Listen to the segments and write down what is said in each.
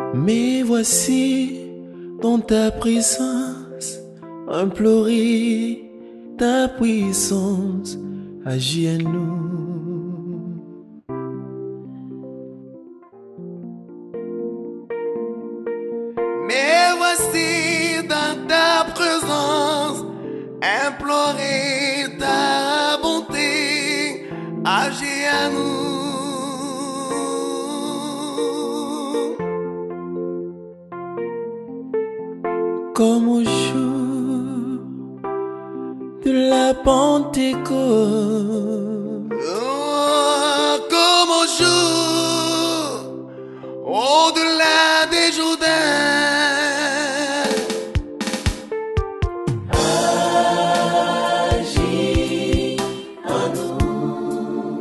Mais voici dans ta présence, implorer ta puissance, agis à nous. Mais voici dans ta présence, implorer ta bonté, agis à nous. Comme au jour de la Pentecôte, Comme au jour, au-delà des Jourdains. agis en nous.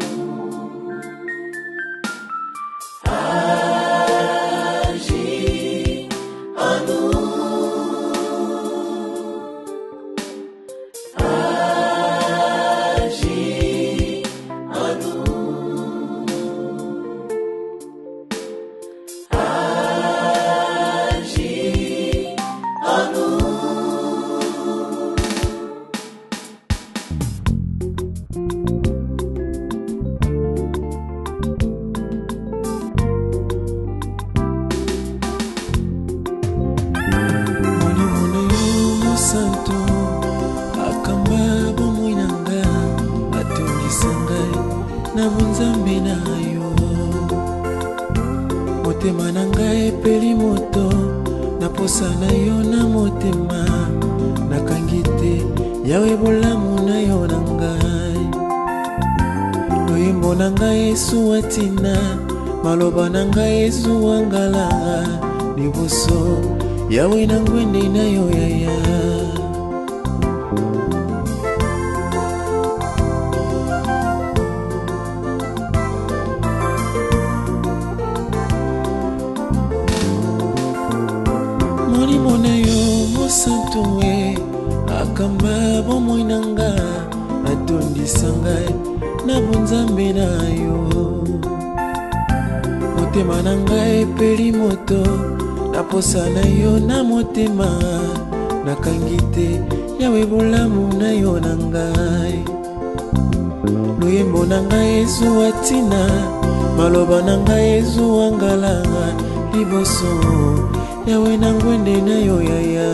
Agis en nous. Santo akamba bomoi nanga atungisa ngai na bonzambe na yo. Motema na ngai epeli moto na posa na yo na motema, nakangi te yawe bolamu na yo na ngai. Loyembo na ngai esuwa ntina, maloba na ngai esuwa ngala liboso yawe na ngwende na yo yaya. Molimo na yo mosantu we akamba bomoi na nga, atondisa ngai na bonzambe na yo. Motema na ngai epeli moto na posa na yo na motema, nakangi te yawe bolamu na yo na ngai. Loyembo na ngai ezuwa ntina, maloba na ngai ezuwa ngala liboso yawe na ngwende na yo yaya.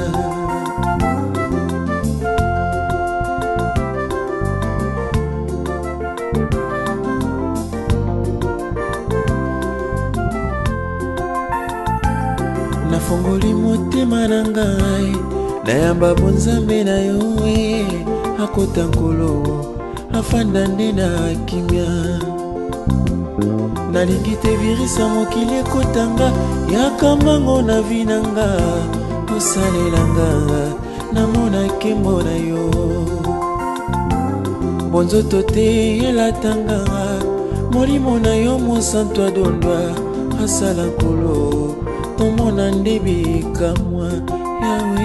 Nafongoli motema na ngai, nayamba bonzambe na yo we, akota nkolo afanda nde na kimia. Nalingi te virisa mokili ekotanga, yakambango na vi na nga, osalelanga namona nkembo na yo. Bonzoto te elatanga, molimo na yo mosantu adondwa, asala nkolo tomona ndebi kamwa yawe.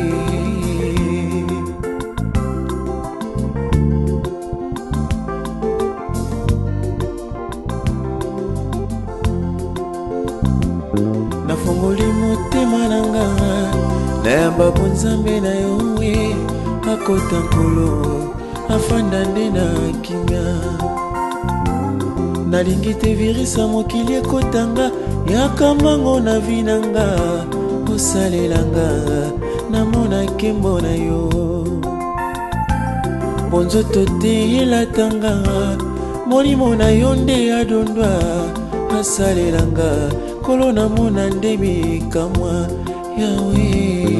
Nafongoli motema na nga, nayamba bonzambe na yo we, akota nkolo afanda nde na kimia. Nalingi te virisa mokili ekotanga, yakambango na vi na nga, osalelanga namona nkembo na yo. Bonzoto te elatanga, molimo na yo nde adondwa, asalelanga kolo namona ndebi kamwa yawe.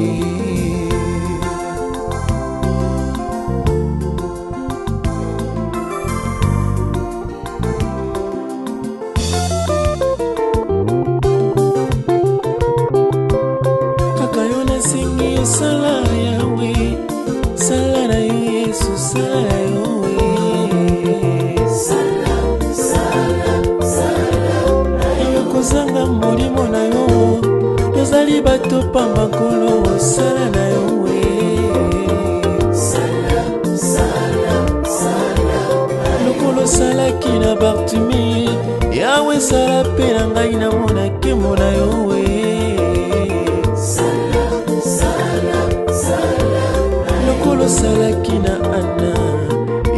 Sala yawe, sala na yo Yesu, sala yawe. Sala, sala, sala yawe kozanga molimo na yo, yozali bato pamba nkolo, sala na yo we. Sala, sala, sala lokolo salaki na Bartimi, yawe sala pe na ngai namona nkembo na yo we.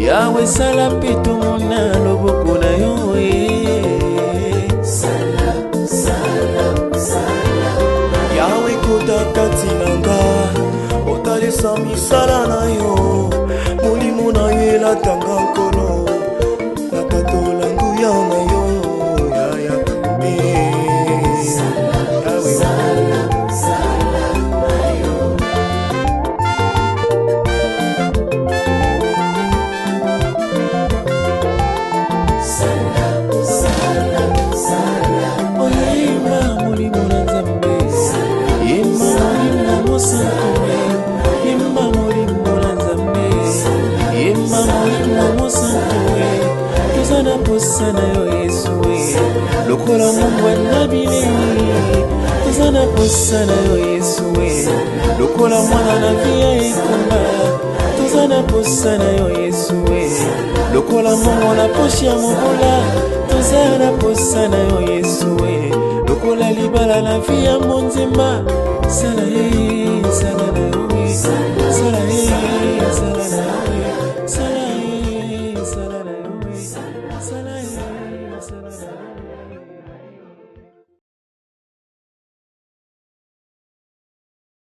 Yawe sala mpe tomona loboko na yo. Yawe kota kati nanga otalisa misala na yo. Molimo na yo elatanga nkolo nakatola nguya na yo. Tozana posa na yo Yesu lokola Mungu na bilei. Tozana posa na yo Yesu lokola mwana na via ekomba. Tozana posa na yo Yesu lokola Mungu na poshi ya mobola. Tozana posa na yo Yesu lokola libala na via monzemba. Sala ye, sala na yo